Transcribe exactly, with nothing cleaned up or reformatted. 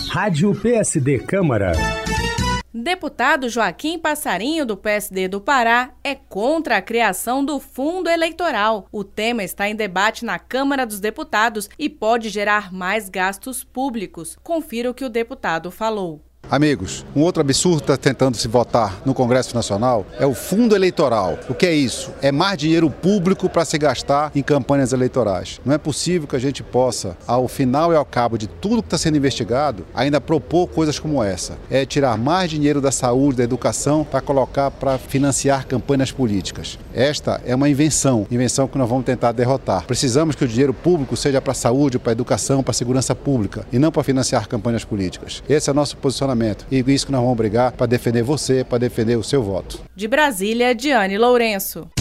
Rádio P S D Câmara. Deputado Joaquim Passarinho, do P S D do Pará, é contra a criação do fundo eleitoral. O tema está em debate na Câmara dos Deputados e pode gerar mais gastos públicos. Confira o que o deputado falou. Amigos, um outro absurdo está tentando se votar no Congresso Nacional é o fundo eleitoral. O que é isso? É mais dinheiro público para se gastar em campanhas eleitorais. Não é possível que a gente possa, ao final e ao cabo de tudo que está sendo investigado, ainda propor coisas como essa. É tirar mais dinheiro da saúde, da educação, para colocar para financiar campanhas políticas. Esta é uma invenção, invenção que nós vamos tentar derrotar. Precisamos que o dinheiro público seja para a saúde, para a educação, para a segurança pública e não para financiar campanhas políticas. Esse é o nosso posicionamento. E isso que nós vamos brigar para defender você, para defender o seu voto. De Brasília, Diane Lourenço.